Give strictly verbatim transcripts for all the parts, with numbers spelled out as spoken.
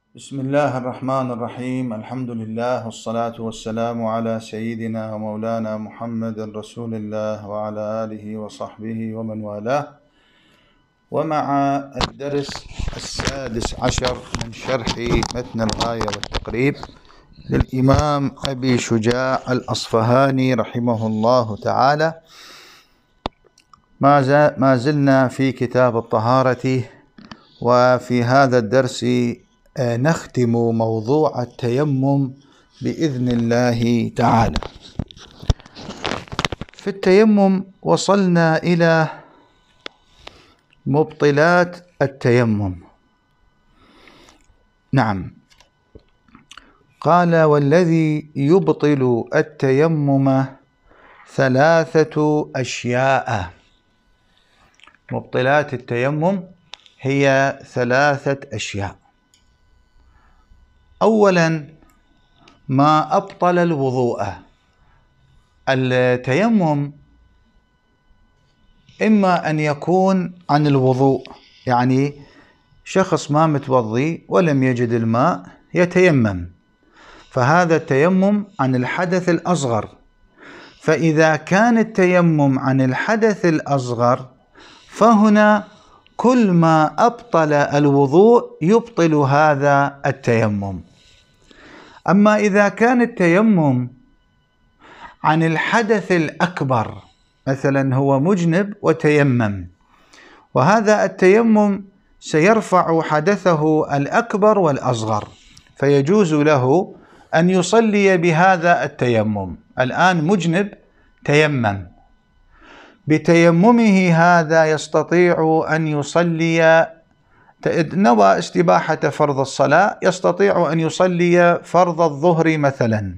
بسم الله الرحمن الرحيم. الحمد لله والصلاة والسلام على سيدنا ومولانا محمد رسول الله وعلى آله وصحبه ومن والاه، ومع الدرس السادس عشر من شرح متن الغاية والتقريب للإمام أبي شجاع الأصفهاني رحمه الله تعالى. ما زلنا في كتاب الطهارة، وفي هذا الدرس نختم موضوع التيمم بإذن الله تعالى. في التيمم وصلنا إلى مبطلات التيمم. نعم، قال: والذي يبطل التيمم ثلاثة أشياء. مبطلات التيمم هي ثلاثة أشياء. أولا، ما أبطل الوضوء. التيمم إما أن يكون عن الوضوء، يعني شخص ما متوضي ولم يجد الماء يتيمم، فهذا التيمم عن الحدث الأصغر. فإذا كان التيمم عن الحدث الأصغر فهنا كل ما أبطل الوضوء يبطل هذا التيمم. أما إذا كان التيمم عن الحدث الأكبر، مثلا هو مجنب وتيمم، وهذا التيمم سيرفع حدثه الأكبر والأصغر، فيجوز له أن يصلي بهذا التيمم. الآن مجنب تيمم، بتيممه هذا يستطيع أن يصلي، نوى استباحة فرض الصلاة، يستطيع أن يصلي فرض الظهر مثلا.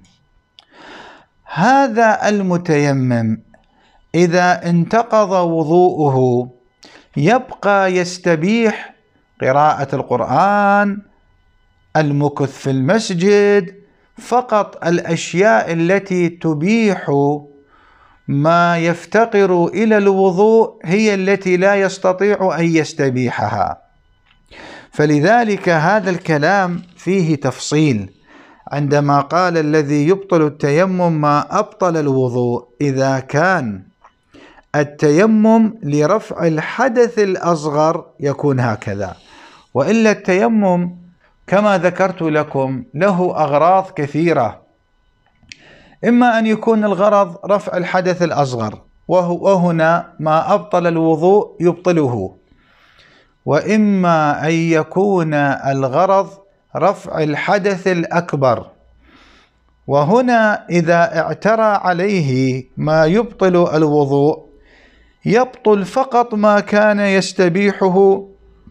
هذا المتيمم إذا انتقض وضوءه يبقى يستبيح قراءة القرآن، المكث في المسجد، فقط الأشياء التي تبيح ما يفتقر إلى الوضوء هي التي لا يستطيع أن يستبيحها. فلذلك هذا الكلام فيه تفصيل عندما قال: الذي يبطل التيمم ما أبطل الوضوء. إذا كان التيمم لرفع الحدث الأصغر يكون هكذا، وإلا التيمم كما ذكرت لكم له أغراض كثيرة. إما أن يكون الغرض رفع الحدث الأصغر، وهنا ما أبطل الوضوء يبطله، وإما أن يكون الغرض رفع الحدث الأكبر، وهنا إذا اعترى عليه ما يبطل الوضوء يبطل فقط ما كان يستبيحه،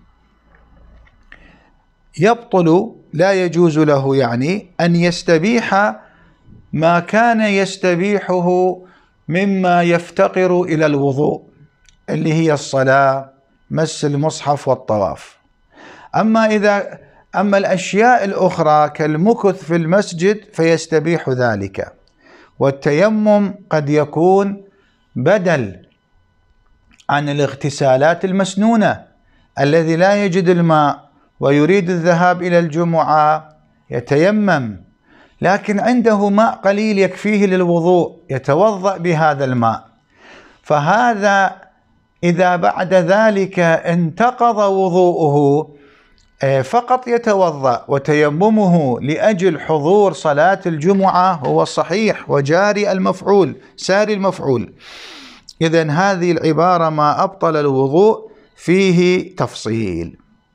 يبطل لا يجوز له يعني أن يستبيح ما كان يستبيحه مما يفتقر إلى الوضوء، اللي هي الصلاة، مس المصحف والطواف. أما إذا أما الأشياء الأخرى كالمكث في المسجد فيستبيح ذلك. والتيمم قد يكون بدل عن الاغتسالات المسنونة. الذي لا يجد الماء ويريد الذهاب إلى الجمعة يتيمم، لكن عنده ماء قليل يكفيه للوضوء، يتوضأ بهذا الماء. فهذا إذا بعد ذلك انتقض وضوءه فقط يتوضأ، وتيممه لأجل حضور صلاة الجمعة هو صحيح وجاري المفعول ساري المفعول. إذن هذه العبارة ما أبطل الوضوء فيه تفصيل.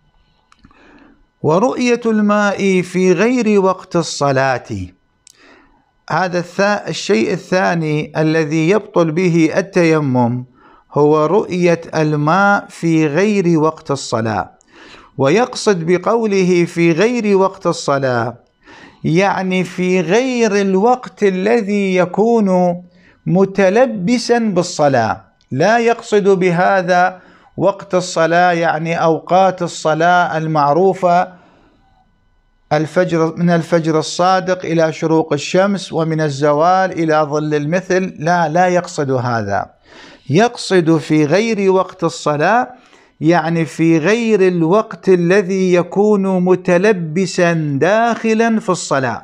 ورؤية الماء في غير وقت الصلاة، هذا الشيء الثاني الذي يبطل به التيمم هو رؤية الماء في غير وقت الصلاة. ويقصد بقوله في غير وقت الصلاة يعني في غير الوقت الذي يكون متلبسا بالصلاة. لا يقصد بهذا وقت الصلاة يعني أوقات الصلاة المعروفة، الفجر، من الفجر الصادق إلى شروق الشمس، ومن الزوال إلى ظل المثل. لا لا يقصد هذا. يقصد في غير وقت الصلاة يعني في غير الوقت الذي يكون متلبسا داخلا في الصلاة.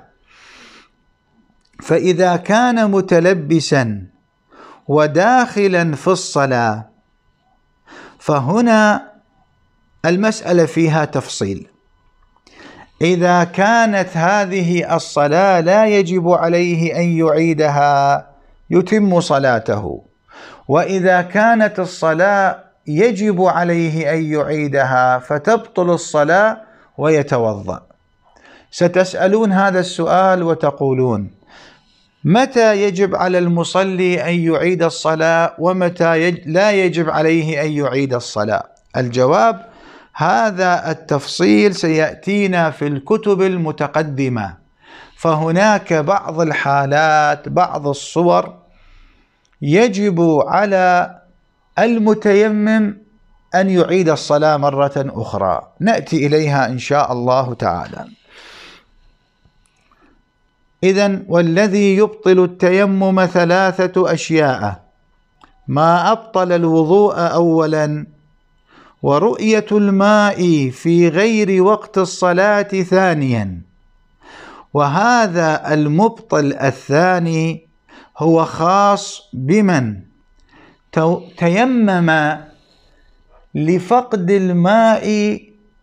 فإذا كان متلبسا وداخلا في الصلاة فهنا المسألة فيها تفصيل. إذا كانت هذه الصلاة لا يجب عليه أن يعيدها يتم صلاته، وإذا كانت الصلاة يجب عليه أن يعيدها فتبطل الصلاة ويتوضأ. ستسألون هذا السؤال وتقولون: متى يجب على المصلي أن يعيد الصلاة ومتى يج... لا يجب عليه أن يعيد الصلاة؟ الجواب: هذا التفصيل سيأتينا في الكتب المتقدمة. فهناك بعض الحالات، بعض الصور يجب على المتيمم أن يعيد الصلاة مرة أخرى، نأتي إليها إن شاء الله تعالى. إذن والذي يبطل التيمم ثلاثة أشياء: ما أبطل الوضوء أولا، ورؤية الماء في غير وقت الصلاة ثانيا. وهذا المبطل الثاني هو خاص بمن تيمم لفقد الماء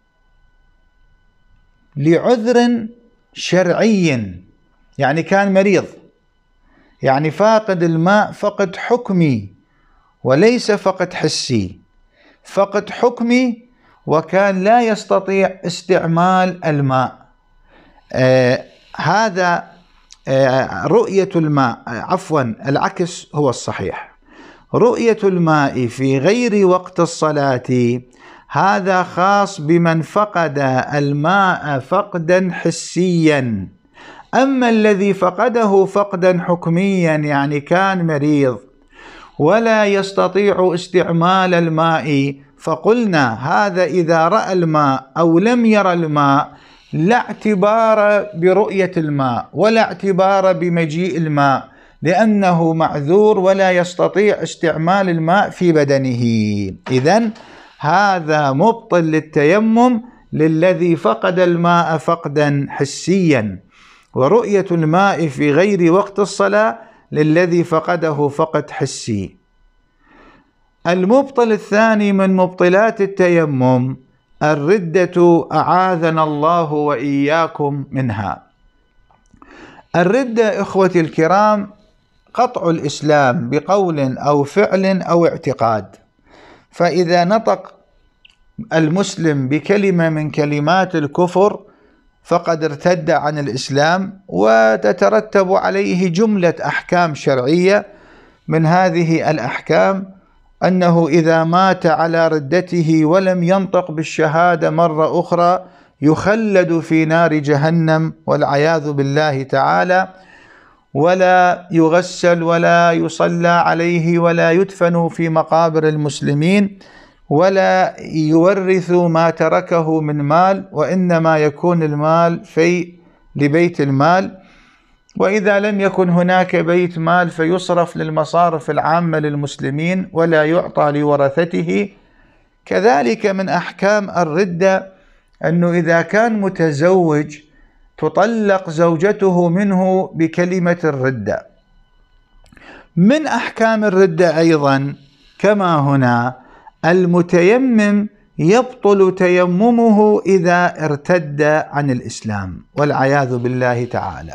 لعذر شرعي، يعني كان مريض، يعني فاقد الماء فقد حكمي وليس فقد حسي، فقد حكمي وكان لا يستطيع استعمال الماء. آه هذا آه رؤية الماء، آه عفوا العكس هو الصحيح. رؤية الماء في غير وقت الصلاة هذا خاص بمن فقد الماء فقدا حسيا. أما الذي فقده فقدا حكميا، يعني كان مريض ولا يستطيع استعمال الماء، فقلنا هذا إذا رأى الماء أو لم يرى الماء لا اعتبار برؤية الماء ولا اعتبار بمجيء الماء، لأنه معذور ولا يستطيع استعمال الماء في بدنه. إذن هذا مبطل للتيمم للذي فقد الماء فقدا حسيا، ورؤية الماء في غير وقت الصلاة للذي فقده فقد حسي. المبطل الثاني من مبطلات التيمم الردة، أعاذنا الله وإياكم منها. الردة إخوتي الكرام قطع الإسلام بقول أو فعل أو اعتقاد. فإذا نطق المسلم بكلمة من كلمات الكفر فقد ارتد عن الإسلام، وتترتب عليه جملة أحكام شرعية. من هذه الأحكام أنه إذا مات على ردته ولم ينطق بالشهادة مرة أخرى يخلد في نار جهنم والعياذ بالله تعالى، ولا يغسل ولا يصلى عليه ولا يدفن في مقابر المسلمين ولا يورث ما تركه من مال، وإنما يكون المال في لبيت المال. وإذا لم يكن هناك بيت مال فيصرف للمصارف العامة للمسلمين ولا يعطى لورثته. كذلك من أحكام الردة أنه إذا كان متزوج تطلق زوجته منه بكلمة الردة. من أحكام الردة أيضا كما هنا المتيمم يبطل تيممه إذا ارتد عن الإسلام والعياذ بالله تعالى.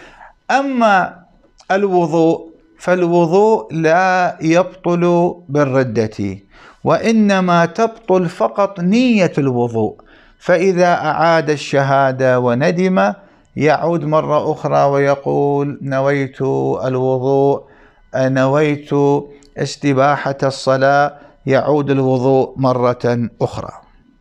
أما الوضوء فالوضوء لا يبطل بالردة، وإنما تبطل فقط نية الوضوء. فإذا أعاد الشهادة وندم يعود مرة أخرى ويقول نويت الوضوء، نويت استباحة الصلاة، يعود الوضوء مرة أخرى.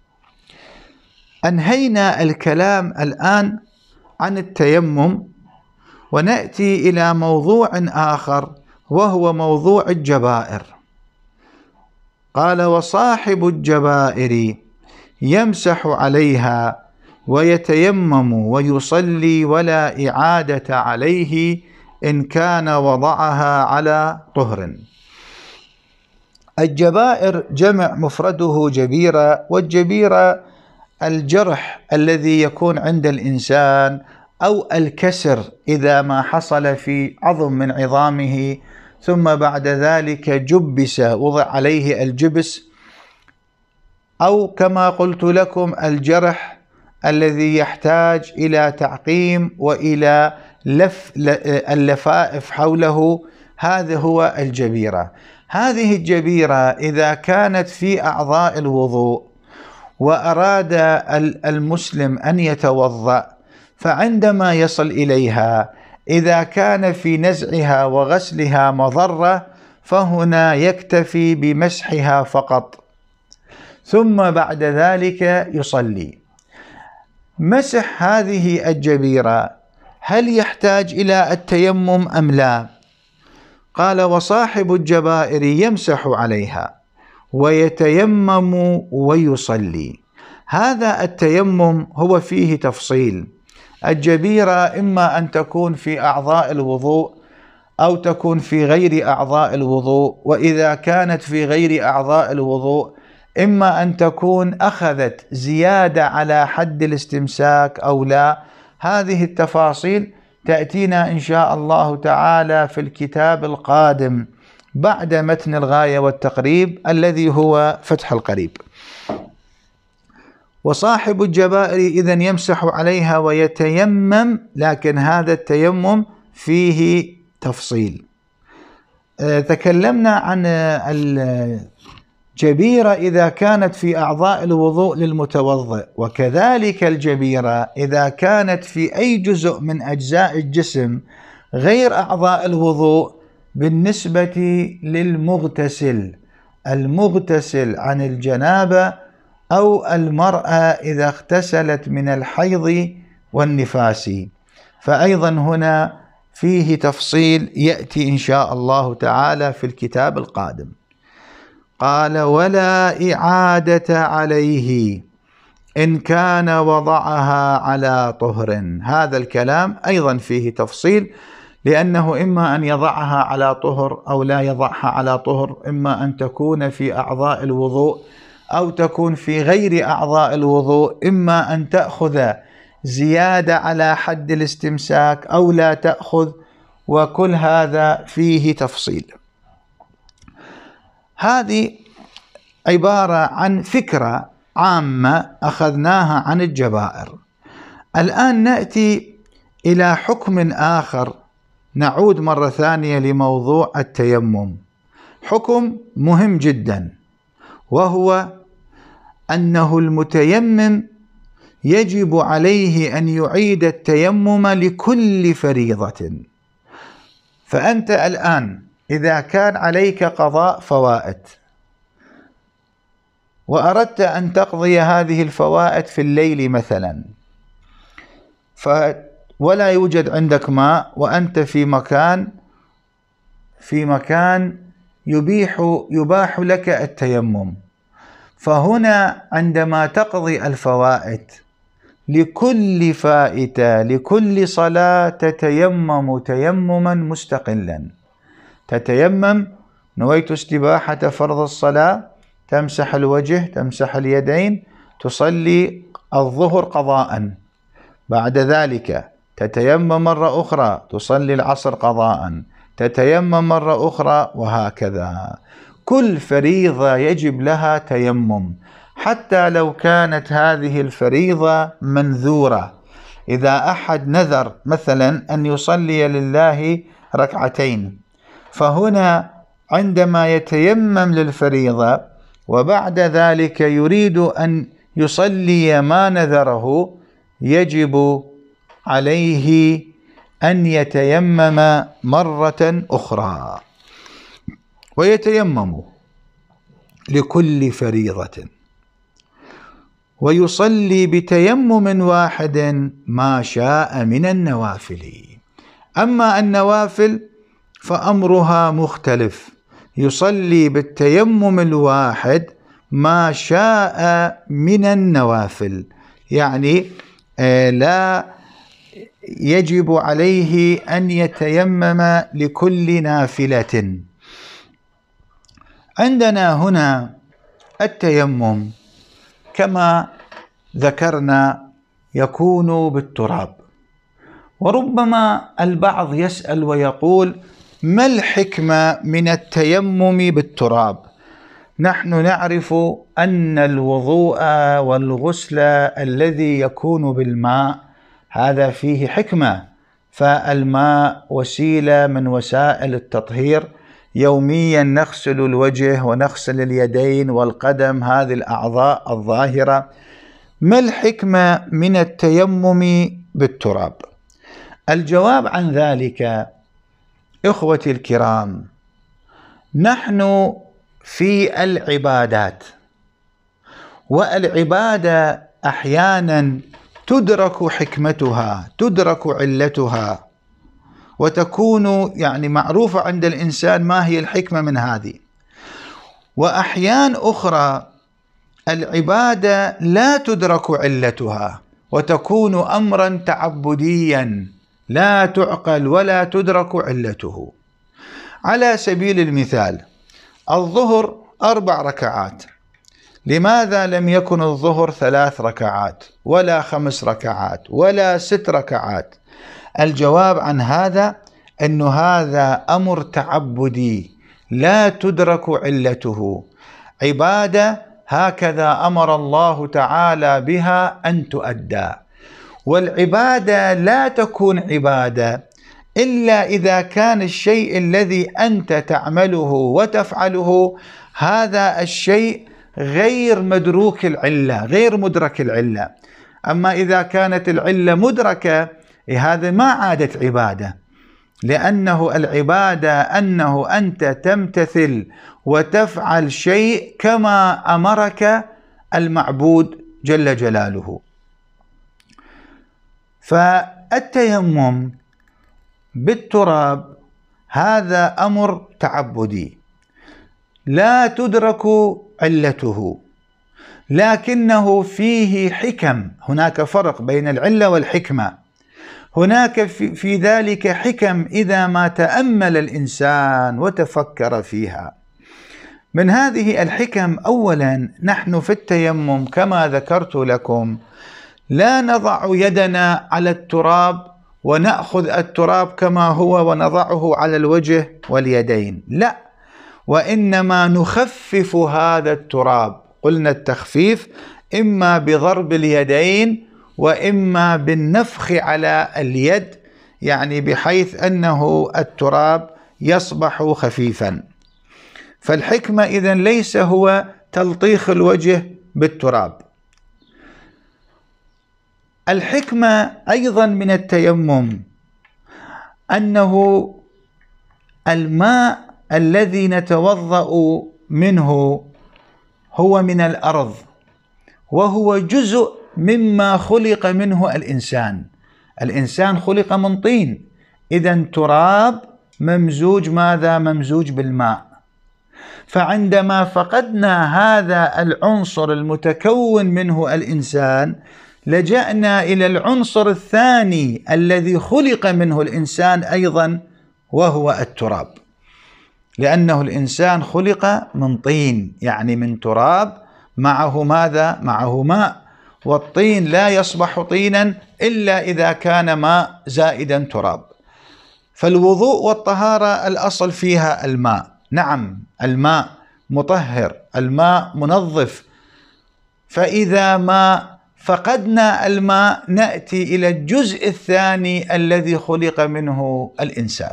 أنهينا الكلام الآن عن التيمم ونأتي إلى موضوع آخر وهو موضوع الجبائر. قال: وصاحب الجبائر يمسح عليها ويتيمم ويصلي ولا إعادة عليه إن كان وضعها على طهر. الجبائر جمع مفرده جبيرة، والجبيرة الجرح الذي يكون عند الإنسان أو الكسر إذا ما حصل في عظم من عظامه ثم بعد ذلك جبس، وضع عليه الجبس، أو كما قلت لكم الجرح الذي يحتاج إلى تعقيم وإلى لف اللفائف حوله، هذا هو الجبيرة. هذه الجبيرة إذا كانت في أعضاء الوضوء وأراد المسلم أن يتوضأ، فعندما يصل إليها إذا كان في نزعها وغسلها مضرة فهنا يكتفي بمسحها فقط، ثم بعد ذلك يصلي. مسح هذه الجبيرة هل يحتاج إلى التيمم أم لا؟ قال: وصاحب الجبائر يمسح عليها ويتيمم ويصلي. هذا التيمم هو فيه تفصيل. الجبيرة إما أن تكون في أعضاء الوضوء أو تكون في غير أعضاء الوضوء، وإذا كانت في غير أعضاء الوضوء إما أن تكون أخذت زيادة على حد الاستمساك أو لا. هذه التفاصيل تأتينا إن شاء الله تعالى في الكتاب القادم بعد متن الغاية والتقريب الذي هو فتح القريب. وصاحب الجبائر إذن يمسح عليها ويتيمم، لكن هذا التيمم فيه تفصيل. تكلمنا عن الجبيرة إذا كانت في أعضاء الوضوء للمتوضئ، وكذلك الجبيرة إذا كانت في أي جزء من أجزاء الجسم غير أعضاء الوضوء بالنسبة للمغتسل، المغتسل عن الجنابة أو المرأة إذا اغتسلت من الحيض والنفاس، فأيضا هنا فيه تفصيل يأتي إن شاء الله تعالى في الكتاب القادم. قال: ولا إعادة عليه إن كان وضعها على طهر. هذا الكلام أيضا فيه تفصيل، لأنه إما أن يضعها على طهر أو لا يضعها على طهر، إما أن تكون في أعضاء الوضوء أو تكون في غير أعضاء الوضوء، إما أن تأخذ زيادة على حد الاستمساك أو لا تأخذ، وكل هذا فيه تفصيل. هذه عبارة عن فكرة عامة أخذناها عن الجبائر. الآن نأتي إلى حكم آخر، نعود مرة ثانية لموضوع التيمم، حكم مهم جدا، وهو أنه المتيمم يجب عليه أن يعيد التيمم لكل فريضة. فأنت الآن إذا كان عليك قضاء فوائد وأردت أن تقضي هذه الفوائد في الليل مثلا، ف ولا يوجد عندك ماء وأنت في مكان في مكان يبيح يباح لك التيمم، فهنا عندما تقضي الفوائد لكل فائتة لكل صلاة تتيمم تيمما مستقلا. تتيمم: نويت استباحة فرض الصلاة، تمسح الوجه، تمسح اليدين، تصلي الظهر قضاء، بعد ذلك تتيمم مرة أخرى، تصلي العصر قضاء، تتيمم مرة أخرى، وهكذا. كل فريضة يجب لها تيمم، حتى لو كانت هذه الفريضة منذورة. إذا أحد نذر مثلا أن يصلي لله ركعتين، فهنا عندما يتيمم للفريضة وبعد ذلك يريد أن يصلي ما نذره، يجب عليه أن يتيمم مرة أخرى، ويتيمم لكل فريضة، ويصلي بتيمم واحد ما شاء من النوافل. أما النوافل فأمرها مختلف، يصلي بالتيمم الواحد ما شاء من النوافل، يعني لا يجب عليه أن يتيمم لكل نافلة. عندنا هنا التيمم كما ذكرنا يكون بالتراب، وربما البعض يسأل ويقول: ما الحكمة من التيمم بالتراب؟ نحن نعرف أن الوضوء والغسل الذي يكون بالماء هذا فيه حكمة، فالماء وسيلة من وسائل التطهير، يوميا نغسل الوجه ونغسل اليدين والقدم، هذه الأعضاء الظاهرة. ما الحكمة من التيمم بالتراب؟ الجواب عن ذلك إخوتي الكرام، نحن في العبادات، والعبادة أحيانا تدرك حكمتها، تدرك علتها، وتكون يعني معروفة عند الإنسان ما هي الحكمة من هذه. وأحيان أخرى العبادة لا تدرك علتها وتكون أمرا تعبديا لا تعقل ولا تدرك علته. على سبيل المثال، الظهر أربع ركعات، لماذا لم يكن الظهر ثلاث ركعات ولا خمس ركعات ولا ست ركعات؟ الجواب عن هذا أن هذا أمر تعبدي لا تدرك علته، عبادة هكذا أمر الله تعالى بها أن تؤدى. والعبادة لا تكون عبادة إلا إذا كان الشيء الذي أنت تعمله وتفعله هذا الشيء غير مدروك العلة، غير مدرك العلة. أما إذا كانت العلة مدركة هذا ما عادت عبادة، لأنه العبادة أنه أنت تمتثل وتفعل شيء كما أمرك المعبود جل جلاله. فالتيمم بالتراب هذا أمر تعبدي لا تدرك علته، لكنه فيه حكم. هناك فرق بين العلة والحكمة، هناك في ذلك حكم إذا ما تأمل الإنسان وتفكر فيها. من هذه الحكم أولا، نحن في التيمم كما ذكرت لكم لا نضع يدنا على التراب ونأخذ التراب كما هو ونضعه على الوجه واليدين، لا، وإنما نخفف هذا التراب. قلنا التخفيف إما بضرب اليدين وإما بالنفخ على اليد، يعني بحيث أنه التراب يصبح خفيفا. فالحكمة إذن ليس هو تلطيخ الوجه بالتراب. الحكمة أيضا من التيمم أنه الماء الذي نتوضأ منه هو من الأرض، وهو جزء مما خلق منه الإنسان. الإنسان خلق من طين، إذن تراب ممزوج ماذا؟ ممزوج بالماء. فعندما فقدنا هذا العنصر المتكون منه الإنسان لجأنا إلى العنصر الثاني الذي خلق منه الإنسان أيضا، وهو التراب، لأنه الإنسان خلق من طين، يعني من تراب معه ماذا؟ معه ماء، والطين لا يصبح طينا إلا إذا كان ماء زائدا تراب. فالوضوء والطهارة الأصل فيها الماء، نعم الماء مطهر، الماء منظف. فإذا ما فقدنا الماء نأتي إلى الجزء الثاني الذي خلق منه الإنسان.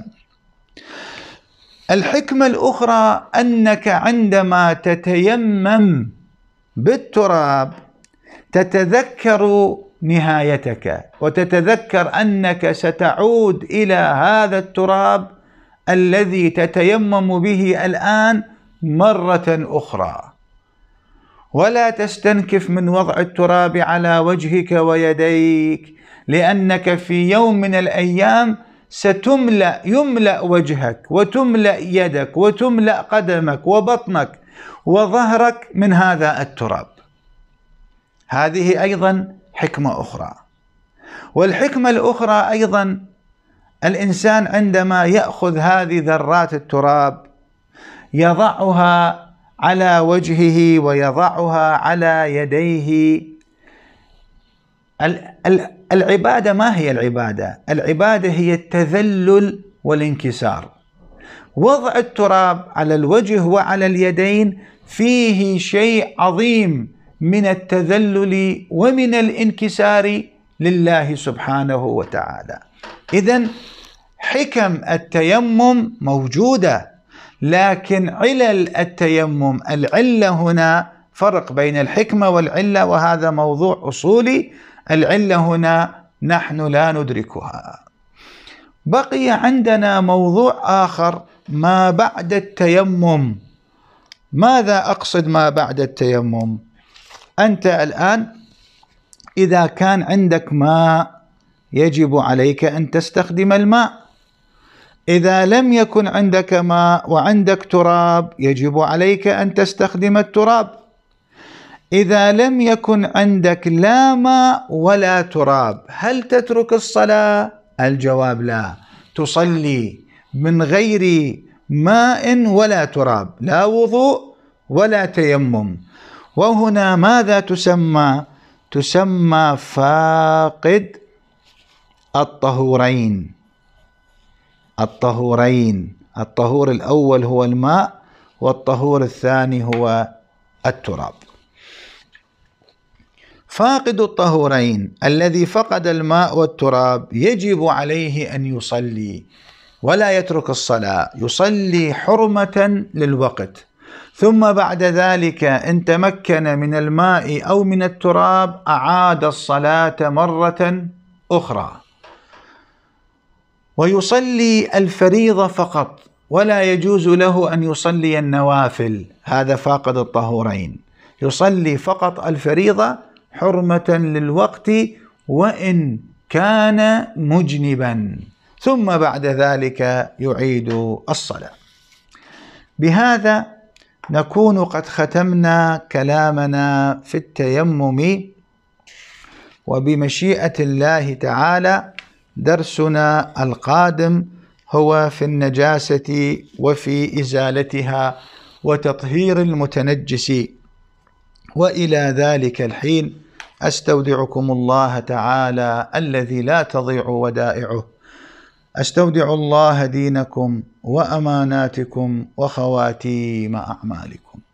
الحكمة الأخرى أنك عندما تتيمم بالتراب تتذكر نهايتك، وتتذكر أنك ستعود إلى هذا التراب الذي تتيمم به الآن مرة أخرى، ولا تستنكف من وضع التراب على وجهك ويديك، لأنك في يوم من الأيام ستملأ يملأ وجهك وتملأ يدك وتملأ قدمك وبطنك وظهرك من هذا التراب. هذه أيضا حكمة أخرى. والحكمة الأخرى أيضا، الإنسان عندما يأخذ هذه ذرات التراب يضعها على وجهه ويضعها على يديه. العبادة ما هي العبادة؟ العبادة هي التذلل والانكسار. وضع التراب على الوجه وعلى اليدين فيه شيء عظيم من التذلل ومن الانكسار لله سبحانه وتعالى. إذن حكم التيمم موجودة، لكن علل التيمم، العلة هنا فرق بين الحكمة والعلة، وهذا موضوع أصولي. العلة هنا نحن لا ندركها. بقي عندنا موضوع آخر، ما بعد التيمم. ماذا أقصد ما بعد التيمم؟ أنت الآن إذا كان عندك ماء يجب عليك أن تستخدم الماء. إذا لم يكن عندك ماء وعندك تراب يجب عليك أن تستخدم التراب. إذا لم يكن عندك لا ماء ولا تراب هل تترك الصلاة؟ الجواب لا، تصلي من غير ماء ولا تراب، لا وضوء ولا تيمم. وهنا ماذا تسمى؟ تسمى فاقد الطهورين. الطهورين، الطهور الأول هو الماء والطهور الثاني هو التراب. فاقد الطهورين الذي فقد الماء والتراب يجب عليه أن يصلي ولا يترك الصلاة، يصلي حرمة للوقت، ثم بعد ذلك إن تمكن من الماء أو من التراب أعاد الصلاة مرة أخرى، ويصلي الفريضة فقط، ولا يجوز له أن يصلي النوافل. هذا فاقد الطهورين، يصلي فقط الفريضة حرمة للوقت وإن كان مجنبا، ثم بعد ذلك يعيد الصلاة. بهذا نكون قد ختمنا كلامنا في التيمم، وبمشيئة الله تعالى درسنا القادم هو في النجاسة وفي إزالتها وتطهير المتنجس. وإلى ذلك الحين أستودعكم الله تعالى الذي لا تضيع ودائعه. أستودع الله دينكم وأماناتكم وخواتيم أعمالكم.